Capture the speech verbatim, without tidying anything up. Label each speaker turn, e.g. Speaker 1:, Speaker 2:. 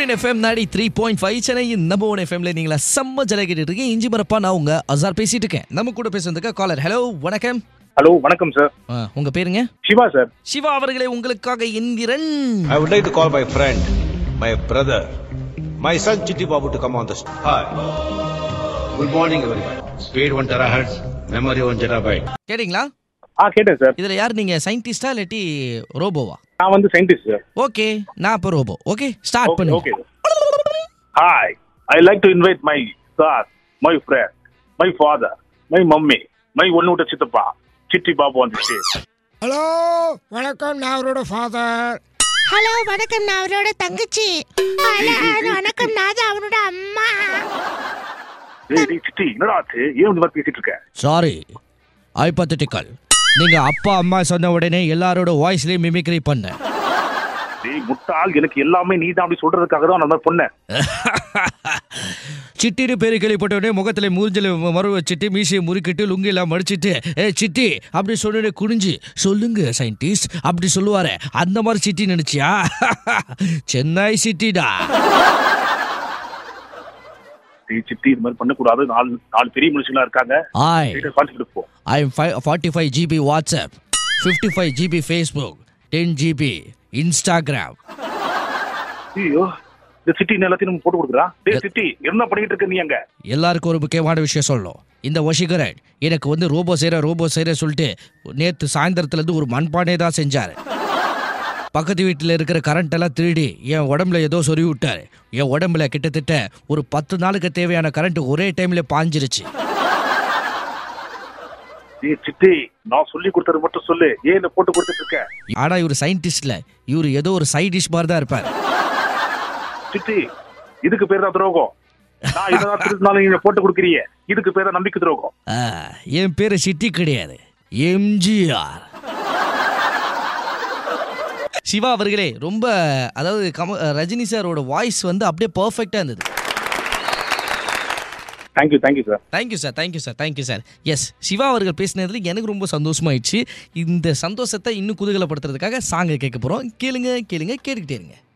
Speaker 1: Evergreen F M ninety three point five சென்னையின் number one எஃப்எம்ல நீங்களா செம்ம ஜலை கேட்டுட்டு இருக்கீங்க. இஞ்சி மரப்பா நான் உங்க அசார் பேசிட்டு இருக்கேன். நம்ம கூட பேசுறதுக்கு காலர். ஹலோ வணக்கம்.
Speaker 2: ஹலோ வணக்கம் சார்.
Speaker 1: உங்க பேருங்க?
Speaker 2: சிவா சார்.
Speaker 1: சிவா அவர்களே, உங்களுக்காக Indiran.
Speaker 3: I would like to call my friend, my brother, my son Chitti Babu to come on the stage. Hi. Good morning everyone. Speed one terahertz, memory one terabyte.
Speaker 1: கேட்டிங்களா?
Speaker 2: ஆ கேட்டேன் sir.
Speaker 1: இதுல யார் நீங்க, சயின்டிஸ்டா இல்லாட்டி ரோபோவா?
Speaker 2: நான் வந்து சயின்டிஸ்ட் சார்.
Speaker 1: ஓகே, நான் அப்ப ரோபோ. ஓகே, ஸ்டார்ட் பண்ணுங்க.
Speaker 2: Okay. Hi. I like to invite my son, my friend, my father, my mummy, my ஒன்னுட்ட சித்தப்பா Chitti Babu on the stage.
Speaker 4: Hello வணக்கம், நான் அவரோட ஃபாதர்.
Speaker 5: ஹலோ வணக்கம், நான் அவரோட தங்கச்சி. ஹலோ வணக்கம், நான் தான் அவரோட அம்மா.
Speaker 2: டேய் டேய் சிட்டி, என்னடா ஆச்சு? ஏன் இந்த மாதிரி பேசிட்டு இருக்க?
Speaker 1: Sorry, hypothetical. நீங்க அப்பா அம்மா சொன்ன உடனே எல்லாரோட வாய்ஸ்லயே மிமிக்ரி பண்ண.
Speaker 2: டேய் முட்டாள், எனக்கு எல்லாமே நீ தான் அப்படி சொல்றதுக்காக தான் நான் அந்த பொண்ணு.
Speaker 1: சிட்டின்னு பேரு கேள்விப்பட்ட உடனே முகத்துல மூஞ்சில மறு வச்சுட்டு மீசையை முறுக்கிட்டு லுங்கிலாம் மடிச்சிட்டு ஏ சிட்டி அப்படி சொன்ன குனிஞ்சு சொல்லுங்க சயின்டிஸ்ட் அப்படி சொல்லுவாரு. அந்த மாதிரி சிட்டி நினைச்சியா? சென்னை சிட்டிடா.
Speaker 2: டேய் சிட்டி, இந்த மாதிரி பண்ணக்கூடாது. நாலு நாலு பெரிய மனுஷங்களா இருக்காங்க.
Speaker 1: ஆய்
Speaker 2: கான்செப்ட் போ.
Speaker 1: I am forty five GB WhatsApp, fifty five GB Facebook, ten GB Instagram.
Speaker 2: ஐயோ, இந்த சிட்டி எல்லாத்தையும் நம்ம போட்டு கொடுக்குறா. டேய் சிட்டி, என்ன பண்ணிட்டு இருக்க நீ அங்க?
Speaker 1: எல்லாருக்கும் ஒரு முக்கியமான விஷயம் சொல்லணும். இந்த வசீகரன் எனக்கு வந்து ரோபோ செய்கிற ரோபோ செய்கிற சொல்லிட்டு நேற்று சாயந்தரத்துலேருந்து ஒரு மண்பானே தான் செஞ்சார். பக்கத்து வீட்டில் இருக்கிற கரண்ட் எல்லாம் திருடி என் உடம்புல ஏதோ சொருவி விட்டாரு. என் உடம்புல கிட்டத்தட்ட ஒரு பத்து நாளுக்கு தேவையான கரண்ட் ஒரே டைம்ல பாஞ்சிருச்சு.
Speaker 2: டேய் சிட்டி, நான் சொல்லி கொடுத்தது மட்டும் சொல்லு, ஏன் என்ன போட்டு கொடுத்துட்டு இருக்க?
Speaker 1: ஆனா இவர் சயின்டிஸ்ட்ல, இவர் ஏதோ ஒரு சைட் டிஷ் மாதிரி தான் இருப்பார்.
Speaker 2: சிட்டி, இதுக்கு பேர் தான் துரோகம். நான் இதெல்லாம் திருத்தினாலும் நீங்க போட்டு கொடுக்குறீங்க, இதுக்கு பேர் தான் நம்பிக்கை துரோகம்.
Speaker 1: என் பேரு சிட்டி கிடையாது, எம்ஜிஆர். சிவா அவர்களே, ரொம்ப அதாவது கம ரஜினி சாரோட வாய்ஸ் வந்து அப்படியே பர்ஃபெக்டா இருந்தது.
Speaker 2: Thank you thank you sir.
Speaker 1: Thank you sir thank you sir thank you sir. Yes, Siva அவர்கள் பேசினதுல எனக்கு ரொம்ப சந்தோஷமாயிடுச்சு. இந்த சந்தோஷத்தை இன்னும் குதூகலப்படுத்துறதுக்காக சாங்கை கேட்க போறோம். கேளுங்க கேளுங்க கேட்டுக்கிட்டே இருங்க.